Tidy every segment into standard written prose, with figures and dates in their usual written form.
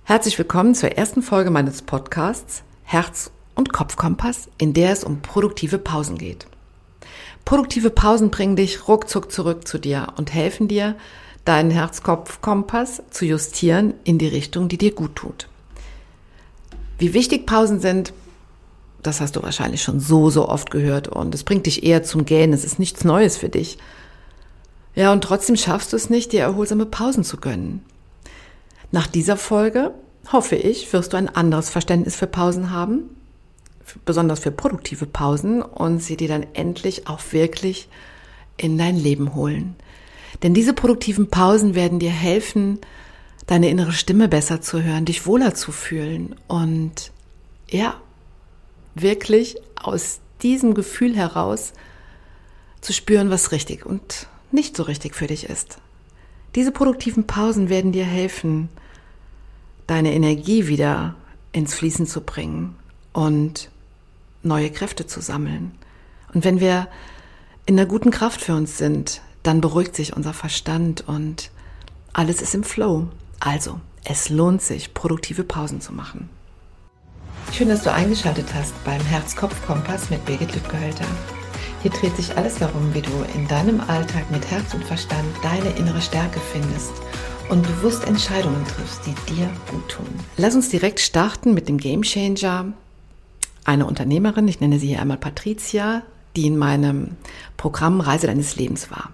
Herzlich willkommen zur ersten Folge meines Podcasts Herz- und Kopfkompass, in der es um produktive Pausen geht. Produktive Pausen bringen dich ruckzuck zurück zu dir und helfen dir, deinen Herz-Kopf-Kompass zu justieren in die Richtung, die dir gut tut. Wie wichtig Pausen sind, das hast du wahrscheinlich schon so oft gehört und es bringt dich eher zum Gähnen, es ist nichts Neues für dich. Ja, und trotzdem schaffst du es nicht, dir erholsame Pausen zu gönnen. Nach dieser Folge, hoffe ich, wirst du ein anderes Verständnis für Pausen haben, besonders für produktive Pausen, und sie dir dann endlich auch wirklich in dein Leben holen. Denn diese produktiven Pausen werden dir helfen, deine innere Stimme besser zu hören, dich wohler zu fühlen und ja, wirklich aus diesem Gefühl heraus zu spüren, was richtig und nicht so richtig für dich ist. Diese produktiven Pausen werden dir helfen, deine Energie wieder ins Fließen zu bringen und neue Kräfte zu sammeln. Und wenn wir in einer guten Kraft für uns sind, dann beruhigt sich unser Verstand und alles ist im Flow. Also, es lohnt sich, produktive Pausen zu machen. Schön, dass du eingeschaltet hast beim Herz-Kopf-Kompass mit Birgit Lübgehölter. Hier dreht sich alles darum, wie du in deinem Alltag mit Herz und Verstand deine innere Stärke findest und bewusst Entscheidungen triffst, die dir gut tun. Lass uns direkt starten mit dem Gamechanger. Eine Unternehmerin, ich nenne sie hier einmal Patricia, die in meinem Programm Reise deines Lebens war.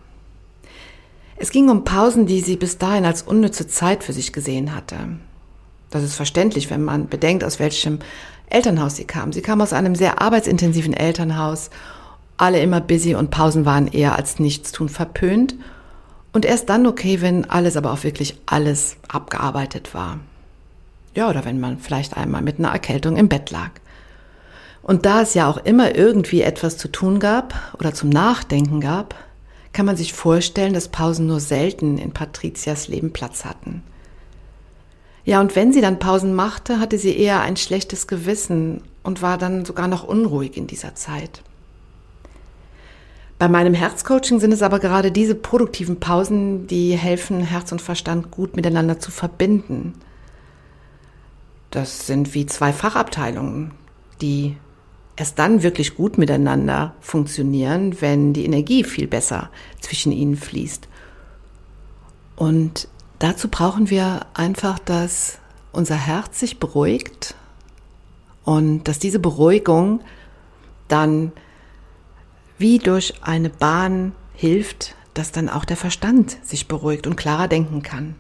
Es ging um Pausen, die sie bis dahin als unnütze Zeit für sich gesehen hatte. Das ist verständlich, wenn man bedenkt, aus welchem Elternhaus sie kam. Sie kam aus einem sehr arbeitsintensiven Elternhaus, alle immer busy und Pausen waren eher als Nichtstun verpönt und erst dann okay, wenn alles, aber auch wirklich alles abgearbeitet war. Ja, oder wenn man vielleicht einmal mit einer Erkältung im Bett lag. Und da es ja auch immer irgendwie etwas zu tun gab oder zum Nachdenken gab, kann man sich vorstellen, dass Pausen nur selten in Patricias Leben Platz hatten. Ja, und wenn sie dann Pausen machte, hatte sie eher ein schlechtes Gewissen und war dann sogar noch unruhig in dieser Zeit. Bei meinem Herzcoaching sind es aber gerade diese produktiven Pausen, die helfen, Herz und Verstand gut miteinander zu verbinden. Das sind wie zwei Fachabteilungen, die erst dann wirklich gut miteinander funktionieren, wenn die Energie viel besser zwischen ihnen fließt. Und dazu brauchen wir einfach, dass unser Herz sich beruhigt und dass diese Beruhigung dann wie durch eine Bahn hilft, dass dann auch der Verstand sich beruhigt und klarer denken kann.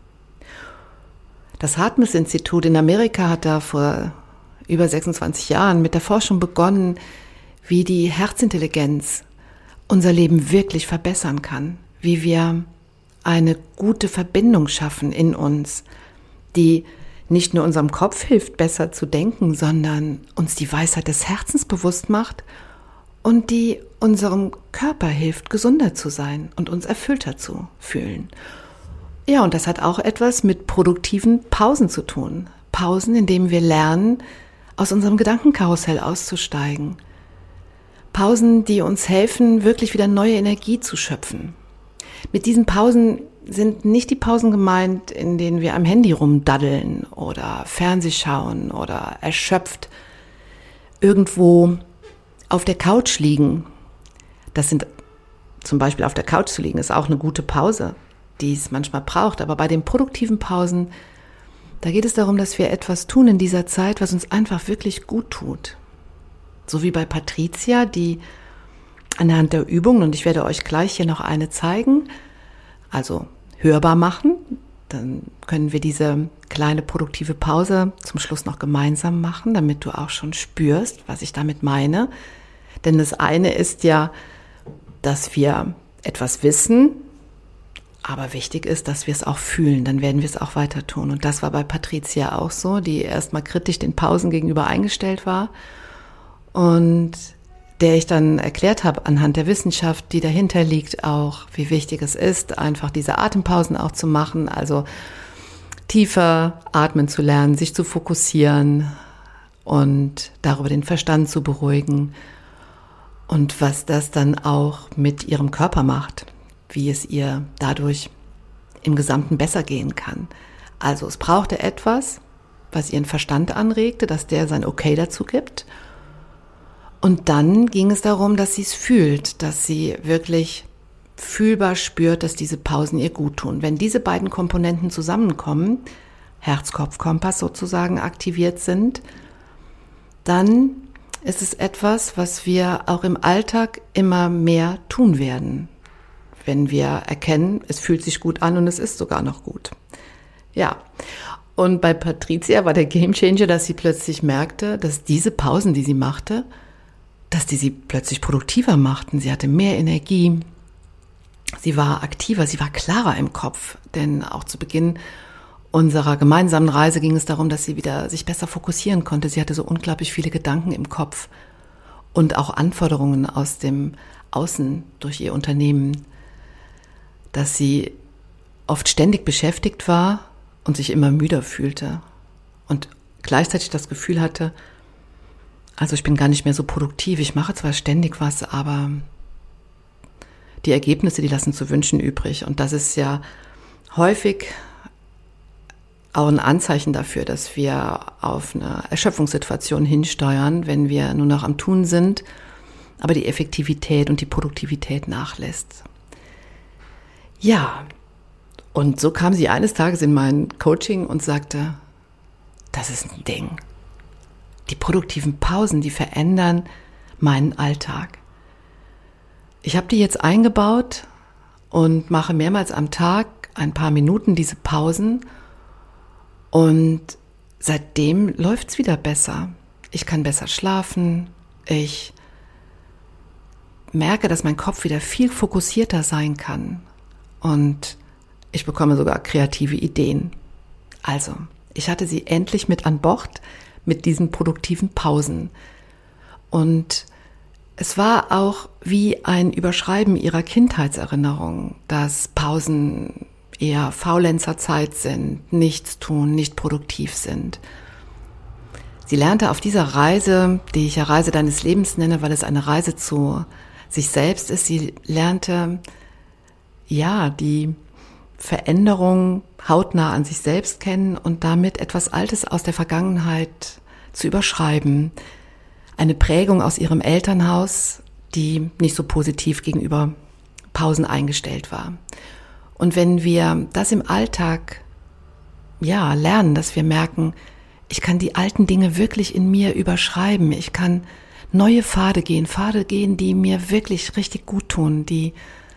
Das Hartmus-Institut in Amerika hat da vor über 26 Jahren mit der Forschung begonnen, wie die Herzintelligenz unser Leben wirklich verbessern kann, wie wir eine gute Verbindung schaffen in uns, die nicht nur unserem Kopf hilft, besser zu denken, sondern uns die Weisheit des Herzens bewusst macht und die unserem Körper hilft, gesunder zu sein und uns erfüllter zu fühlen. Ja, und das hat auch etwas mit produktiven Pausen zu tun. Pausen, in denen wir lernen, aus unserem Gedankenkarussell auszusteigen. Pausen, die uns helfen, wirklich wieder neue Energie zu schöpfen. Mit diesen Pausen sind nicht die Pausen gemeint, in denen wir am Handy rumdaddeln oder Fernseh schauen oder erschöpft irgendwo auf der Couch liegen. Das sind zum Beispiel auf der Couch zu liegen, ist auch eine gute Pause, die es manchmal braucht. Aber bei den produktiven Pausen, da geht es darum, dass wir etwas tun in dieser Zeit, was uns einfach wirklich gut tut. So wie bei Patricia, die anhand der Übungen, und ich werde euch gleich hier noch eine zeigen, also hörbar machen, dann können wir diese kleine produktive Pause zum Schluss noch gemeinsam machen, damit du auch schon spürst, was ich damit meine. Denn das eine ist ja, dass wir etwas wissen, aber wichtig ist, dass wir es auch fühlen, dann werden wir es auch weiter tun. Und das war bei Patricia auch so, die erstmal kritisch den Pausen gegenüber eingestellt war und der ich dann erklärt habe anhand der Wissenschaft, die dahinter liegt, auch wie wichtig es ist, einfach diese Atempausen auch zu machen, also tiefer atmen zu lernen, sich zu fokussieren und darüber den Verstand zu beruhigen und was das dann auch mit ihrem Körper macht, wie es ihr dadurch im Gesamten besser gehen kann. Also es brauchte etwas, was ihren Verstand anregte, dass der sein Okay dazu gibt. Und dann ging es darum, dass sie es fühlt, dass sie wirklich fühlbar spürt, dass diese Pausen ihr gut tun. Wenn diese beiden Komponenten zusammenkommen, Herz-Kopf-Kompass sozusagen aktiviert sind, dann ist es etwas, was wir auch im Alltag immer mehr tun werden, wenn wir erkennen, es fühlt sich gut an und es ist sogar noch gut. Ja, und bei Patricia war der Gamechanger, dass sie plötzlich merkte, dass diese Pausen, die sie machte, dass die sie plötzlich produktiver machten. Sie hatte mehr Energie, sie war aktiver, sie war klarer im Kopf, denn auch zu Beginn unserer gemeinsamen Reise ging es darum, dass sie wieder sich besser fokussieren konnte. Sie hatte so unglaublich viele Gedanken im Kopf und auch Anforderungen aus dem Außen durch ihr Unternehmen, dass sie oft ständig beschäftigt war und sich immer müder fühlte und gleichzeitig das Gefühl hatte, also ich bin gar nicht mehr so produktiv, ich mache zwar ständig was, aber die Ergebnisse, die lassen zu wünschen übrig. Und das ist ja häufig auch ein Anzeichen dafür, dass wir auf eine Erschöpfungssituation hinsteuern, wenn wir nur noch am Tun sind, aber die Effektivität und die Produktivität nachlässt. Ja, und so kam sie eines Tages in mein Coaching und sagte, das ist ein Ding. Die produktiven Pausen, die verändern meinen Alltag. Ich habe die jetzt eingebaut und mache mehrmals am Tag ein paar Minuten diese Pausen und seitdem läuft's wieder besser. Ich kann besser schlafen, ich merke, dass mein Kopf wieder viel fokussierter sein kann und ich bekomme sogar kreative Ideen. Also, ich hatte sie endlich mit an Bord mit diesen produktiven Pausen. Und es war auch wie ein Überschreiben ihrer Kindheitserinnerung, dass Pausen eher Faulenzerzeit sind, nichts tun, nicht produktiv sind. Sie lernte auf dieser Reise, die ich ja Reise deines Lebens nenne, weil es eine Reise zu sich selbst ist, sie lernte, ja, die Veränderung hautnah an sich selbst kennen und damit etwas Altes aus der Vergangenheit zu überschreiben. Eine Prägung aus ihrem Elternhaus, die nicht so positiv gegenüber Pausen eingestellt war. Und wenn wir das im Alltag lernen, dass wir merken, ich kann die alten Dinge wirklich in mir überschreiben, ich kann neue Pfade gehen, die mir wirklich richtig gut tun, die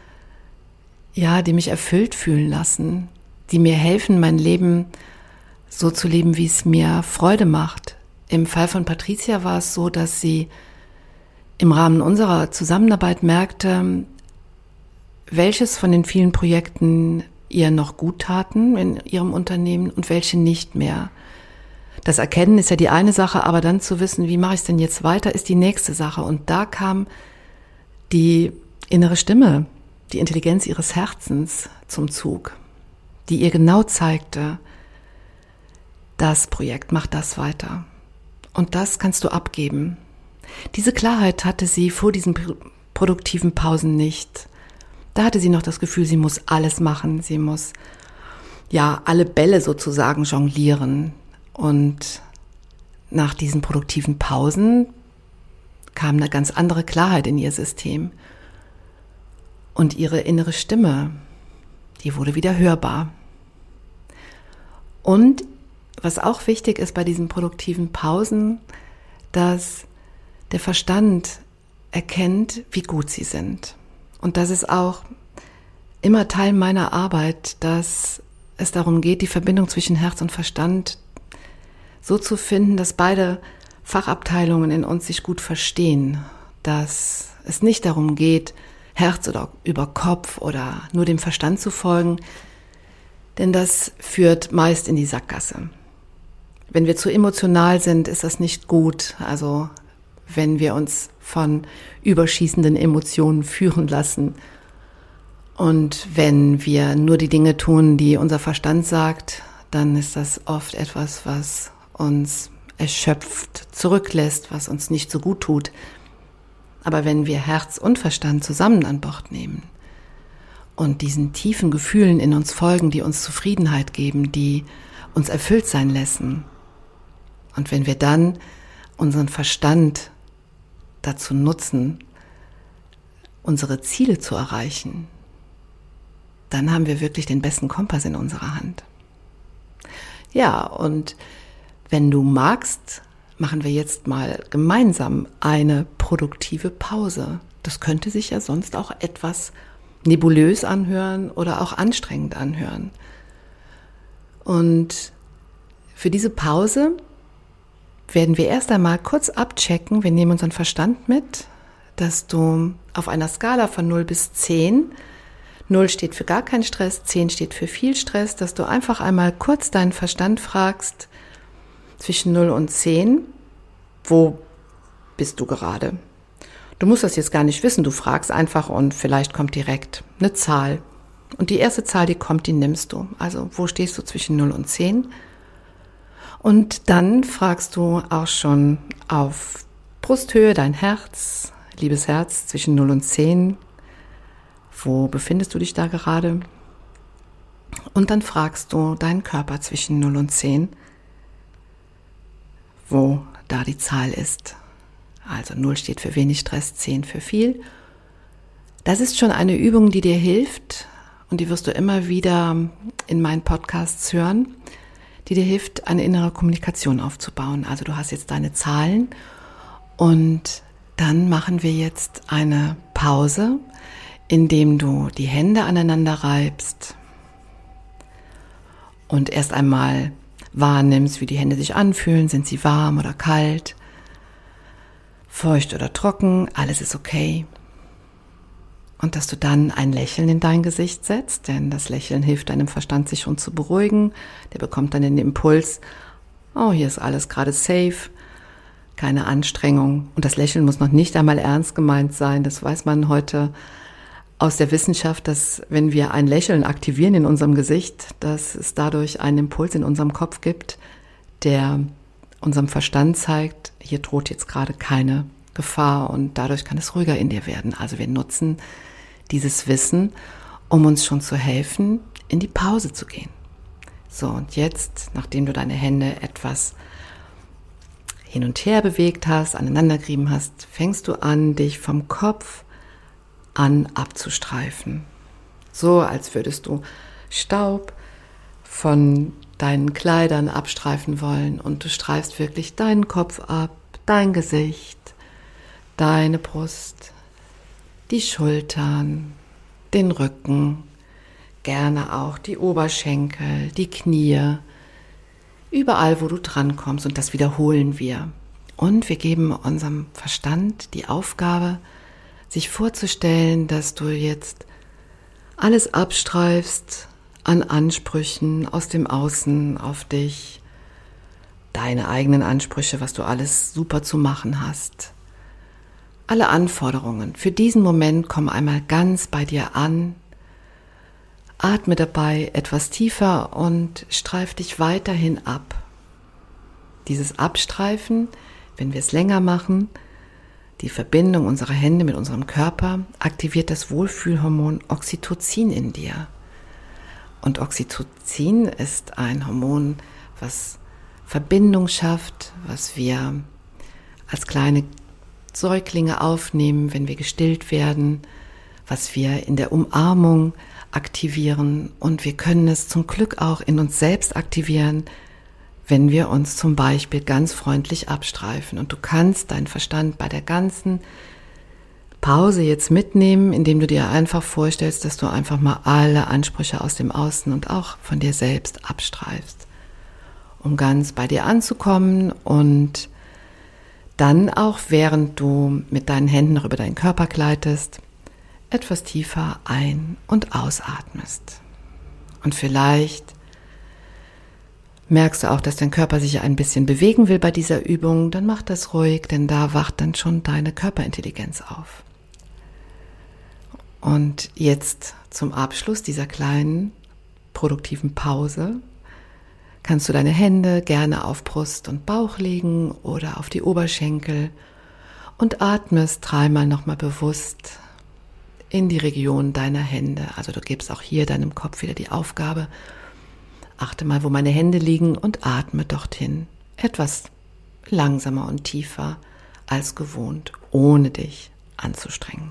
mich erfüllt fühlen lassen, die mir helfen, mein Leben so zu leben, wie es mir Freude macht. Im Fall von Patricia war es so, dass sie im Rahmen unserer Zusammenarbeit merkte, welches von den vielen Projekten ihr noch gut taten in ihrem Unternehmen und welche nicht mehr. Das Erkennen ist ja die eine Sache, aber dann zu wissen, wie mache ich es denn jetzt weiter, ist die nächste Sache. Und da kam die innere Stimme, die Intelligenz ihres Herzens zum Zug, die ihr genau zeigte, das Projekt, mach das weiter. Und das kannst du abgeben. Diese Klarheit hatte sie vor diesen produktiven Pausen nicht. Da hatte sie noch das Gefühl, sie muss alles machen, sie muss alle Bälle sozusagen jonglieren. Und nach diesen produktiven Pausen kam eine ganz andere Klarheit in ihr System. Und ihre innere Stimme, die wurde wieder hörbar. Und was auch wichtig ist bei diesen produktiven Pausen, dass der Verstand erkennt, wie gut sie sind. Und das ist auch immer Teil meiner Arbeit, dass es darum geht, die Verbindung zwischen Herz und Verstand so zu finden, dass beide Fachabteilungen in uns sich gut verstehen, dass es nicht darum geht, Herz oder über Kopf oder nur dem Verstand zu folgen, denn das führt meist in die Sackgasse. Wenn wir zu emotional sind, ist das nicht gut. Also wenn wir uns von überschießenden Emotionen führen lassen und wenn wir nur die Dinge tun, die unser Verstand sagt, dann ist das oft etwas, was uns erschöpft zurücklässt, was uns nicht so gut tut. Aber wenn wir Herz und Verstand zusammen an Bord nehmen und diesen tiefen Gefühlen in uns folgen, die uns Zufriedenheit geben, die uns erfüllt sein lassen. Und wenn wir dann unseren Verstand dazu nutzen, unsere Ziele zu erreichen, dann haben wir wirklich den besten Kompass in unserer Hand. Ja, und wenn du magst, machen wir jetzt mal gemeinsam eine produktive Pause. Das könnte sich ja sonst auch etwas nebulös anhören oder auch anstrengend anhören. Und für diese Pause werden wir erst einmal kurz abchecken, wir nehmen unseren Verstand mit, dass du auf einer Skala von 0 bis 10, 0 steht für gar keinen Stress, 10 steht für viel Stress, dass du einfach einmal kurz deinen Verstand fragst, zwischen 0 und 10, wo bist du gerade? Du musst das jetzt gar nicht wissen, du fragst einfach und vielleicht kommt direkt eine Zahl. Und die erste Zahl, die kommt, die nimmst du. Also wo stehst du zwischen 0 und 10? Und dann fragst du auch schon auf Brusthöhe dein Herz, liebes Herz, zwischen 0 und 10. Wo befindest du dich da gerade? Und dann fragst du deinen Körper zwischen 0 und 10, wo da die Zahl ist. Also 0 steht für wenig Stress, 10 für viel. Das ist schon eine Übung, die dir hilft und die wirst du immer wieder in meinen Podcasts hören, die dir hilft, eine innere Kommunikation aufzubauen. Also du hast jetzt deine Zahlen und dann machen wir jetzt eine Pause, indem du die Hände aneinander reibst und erst einmal wahrnimmst, wie die Hände sich anfühlen. Sind sie warm oder kalt? Feucht oder trocken? Alles ist okay. Und dass du dann ein Lächeln in dein Gesicht setzt, denn das Lächeln hilft deinem Verstand, sich schon zu beruhigen. Der bekommt dann den Impuls, oh, hier ist alles gerade safe, keine Anstrengung. Und das Lächeln muss noch nicht einmal ernst gemeint sein. Das weiß man heute aus der Wissenschaft, dass wenn wir ein Lächeln aktivieren in unserem Gesicht, dass es dadurch einen Impuls in unserem Kopf gibt, der unserem Verstand zeigt, hier droht jetzt gerade keine Gefahr und dadurch kann es ruhiger in dir werden. Also wir nutzen dieses Wissen, um uns schon zu helfen, in die Pause zu gehen. So, und jetzt, nachdem du deine Hände etwas hin und her bewegt hast, aneinandergerieben hast, fängst du an, dich vom Kopf an abzustreifen. So, als würdest du Staub von deinen Kleidern abstreifen wollen und du streifst wirklich deinen Kopf ab, dein Gesicht, deine Brust, die Schultern, den Rücken, gerne auch die Oberschenkel, die Knie, überall, wo du drankommst und das wiederholen wir. Und wir geben unserem Verstand die Aufgabe, sich vorzustellen, dass du jetzt alles abstreifst an Ansprüchen aus dem Außen auf dich, deine eigenen Ansprüche, was du alles super zu machen hast. Alle Anforderungen für diesen Moment kommen einmal ganz bei dir an. Atme dabei etwas tiefer und streif dich weiterhin ab. Dieses Abstreifen, wenn wir es länger machen, die Verbindung unserer Hände mit unserem Körper, aktiviert das Wohlfühlhormon Oxytocin in dir. Und Oxytocin ist ein Hormon, was Verbindung schafft, was wir als kleine Säuglinge aufnehmen, wenn wir gestillt werden, was wir in der Umarmung aktivieren und wir können es zum Glück auch in uns selbst aktivieren, wenn wir uns zum Beispiel ganz freundlich abstreifen. Und du kannst deinen Verstand bei der ganzen Pause jetzt mitnehmen, indem du dir einfach vorstellst, dass du einfach mal alle Ansprüche aus dem Außen und auch von dir selbst abstreifst, um ganz bei dir anzukommen und dann auch, während du mit deinen Händen noch über deinen Körper gleitest, etwas tiefer ein- und ausatmest. Und vielleicht merkst du auch, dass dein Körper sich ein bisschen bewegen will bei dieser Übung, dann mach das ruhig, denn da wacht dann schon deine Körperintelligenz auf. Und jetzt zum Abschluss dieser kleinen produktiven Pause kannst du deine Hände gerne auf Brust und Bauch legen oder auf die Oberschenkel und atmest dreimal nochmal bewusst in die Region deiner Hände. Also du gibst auch hier deinem Kopf wieder die Aufgabe, Achte mal, wo meine Hände liegen und atme dorthin. Etwas langsamer und tiefer als gewohnt, ohne dich anzustrengen.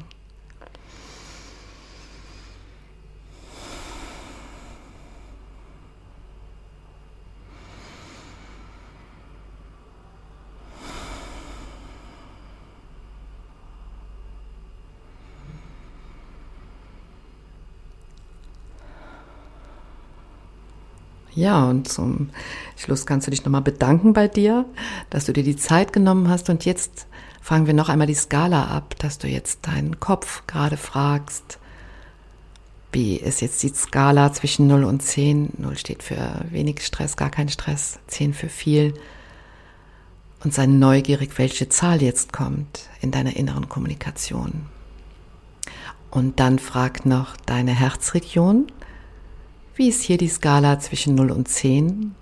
Ja, und zum Schluss kannst du dich nochmal bedanken bei dir, dass du dir die Zeit genommen hast. Und jetzt fangen wir noch einmal die Skala ab, dass du jetzt deinen Kopf gerade fragst, wie ist jetzt die Skala zwischen 0 und 10? 0 steht für wenig Stress, gar kein Stress, 10 für viel. Und sei neugierig, welche Zahl jetzt kommt in deiner inneren Kommunikation. Und dann frag noch deine Herzregion. Wie ist hier die Skala zwischen 0 und 10?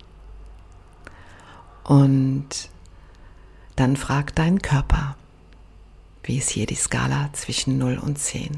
Und dann frag deinen Körper. Wie ist hier die Skala zwischen 0 und 10?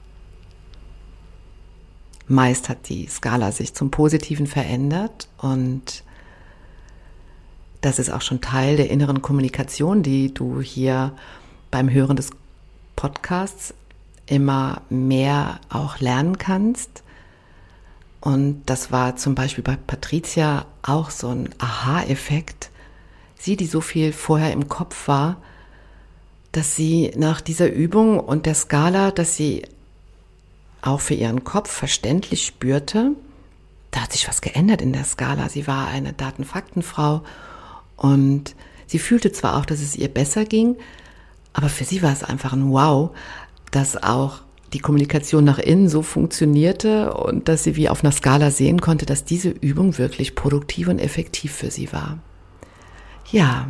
Meist hat die Skala sich zum Positiven verändert und das ist auch schon Teil der inneren Kommunikation, die du hier beim Hören des Podcasts immer mehr auch lernen kannst. Und das war zum Beispiel bei Patricia auch so ein Aha-Effekt. Sie, die so viel vorher im Kopf war, dass sie nach dieser Übung und der Skala, dass sie auch für ihren Kopf verständlich spürte, da hat sich was geändert in der Skala. Sie war eine Daten-Fakten-Frau und sie fühlte zwar auch, dass es ihr besser ging, aber für sie war es einfach ein Wow, dass auch die Kommunikation nach innen so funktionierte und dass sie wie auf einer Skala sehen konnte, dass diese Übung wirklich produktiv und effektiv für sie war. Ja,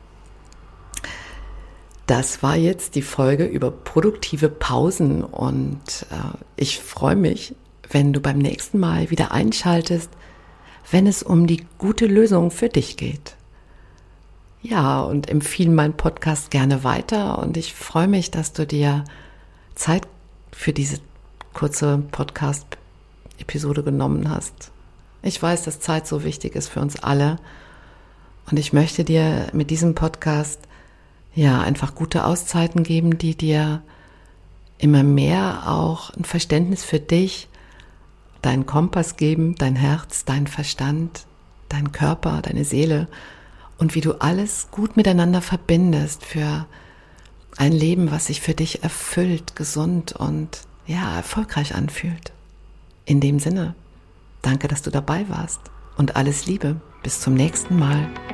das war jetzt die Folge über produktive Pausen und ich freue mich, wenn du beim nächsten Mal wieder einschaltest, wenn es um die gute Lösung für dich geht. Ja, und empfehle meinen Podcast gerne weiter und ich freue mich, dass du dir Zeit für diese kurze Podcast-Episode genommen hast. Ich weiß, dass Zeit so wichtig ist für uns alle und ich möchte dir mit diesem Podcast einfach gute Auszeiten geben, die dir immer mehr auch ein Verständnis für dich, deinen Kompass geben, dein Herz, dein Verstand, dein Körper, deine Seele und wie du alles gut miteinander verbindest für ein Leben, was sich für dich erfüllt, gesund und erfolgreich anfühlt. In dem Sinne, danke, dass du dabei warst und alles Liebe. Bis zum nächsten Mal.